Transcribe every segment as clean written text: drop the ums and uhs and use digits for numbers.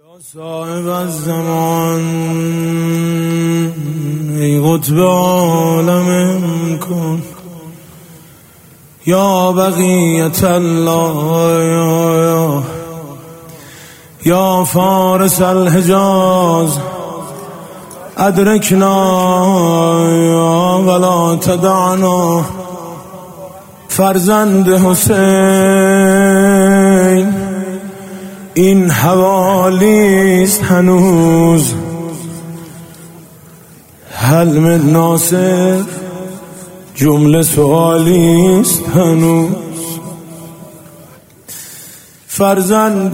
صاحب الزمان ای قطب عالم کن یا بقیت الله یا فارس الحجاز ادرکنا ولا تدعنا فرزند حسین این حوالیست هنوز هل من ناصر جمله سوالیست هنوز فرزند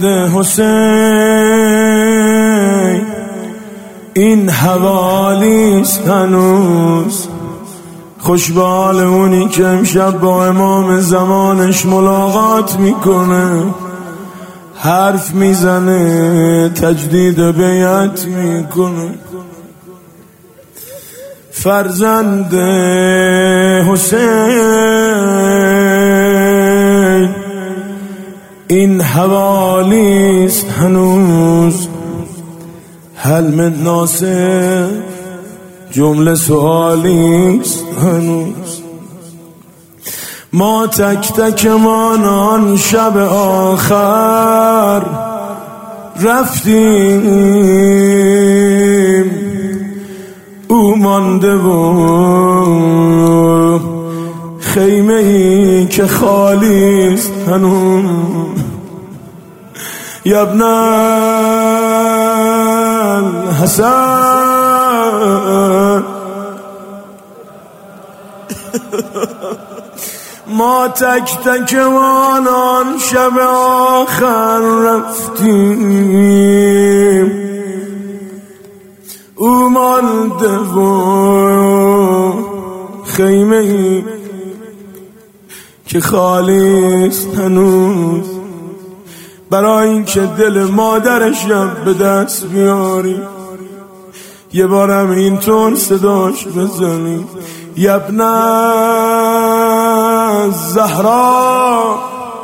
حسین این حوالیست هنوز خوشبال اونی که امشب با امام زمانش ملاقات میکنه حرف میزنه تجدید بیعت میکنه فرزند حسین این حوالیست هنوز هل من ناصر جمله سوالیست هنوز ما تک تک آن شب آخر رفتیم او مانده و خیمه ای که خالیست هنوز یا ابن الحسن ما تک تک آن شب آخر رفتیم او مانده و خیمه ای که خالیست هنوز برای این که دل مادرشم به دست بیاری یه بارم اینطور صداش بزنی یا ابن الزهرا.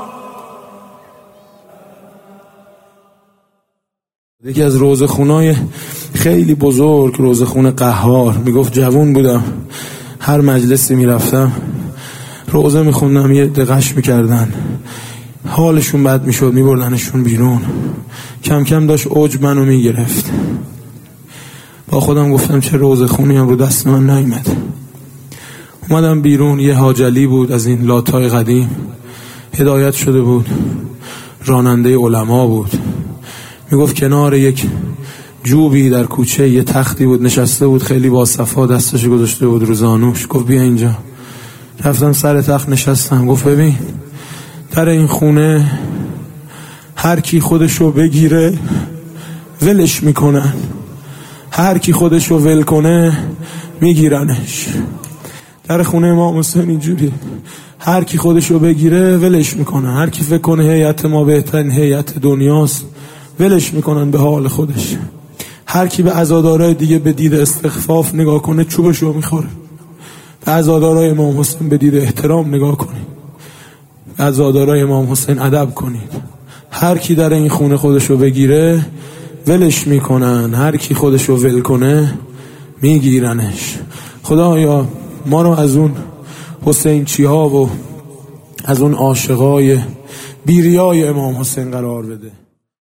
یکی از روزخونای خیلی بزرگ، روزخون قهار، میگفت جوون بودم هر مجلسی میرفتم روزه میخوندم یه دقش میکردن حالشون بد میشد میبردنشون بیرون کم کم داشت عجب منو میگرفت با خودم گفتم چه روزخونی هم رو دست من نیامد اومدم بیرون یه حاجلی بود از این لاتای قدیم هدایت شده بود راننده علما بود میگفت کنار یک جوبی در کوچه یه تختی بود نشسته بود خیلی باصفا دستش گذاشته بود رو زانوش گفت بیا اینجا رفتم سر تخت نشستم گفت ببین در این خونه هر کی خودشو بگیره ولش میکنن هر کی خودشو ول کنه میگیرنش در خونه امام حسین اینجوری هر کی خودشو بگیره ولش میکنن هر کی فکر کنه هیئت ما بهترین هیئت دنیاست ولش میکنن به حال خودش هر کی به عزادارای دیگه به دید استخفاف نگاه کنه چوبشو میخوره به عزادارای امام حسین به دید احترام نگاه کنید به عزادارای امام حسین ادب کنید هر کی در این خونه خودشو بگیره ولش میکنن هر کی خودشو ول کنه میگیرنش خدایا ما رو از اون حسین چی ها و از اون عاشقای بیریای امام حسین قرار بده.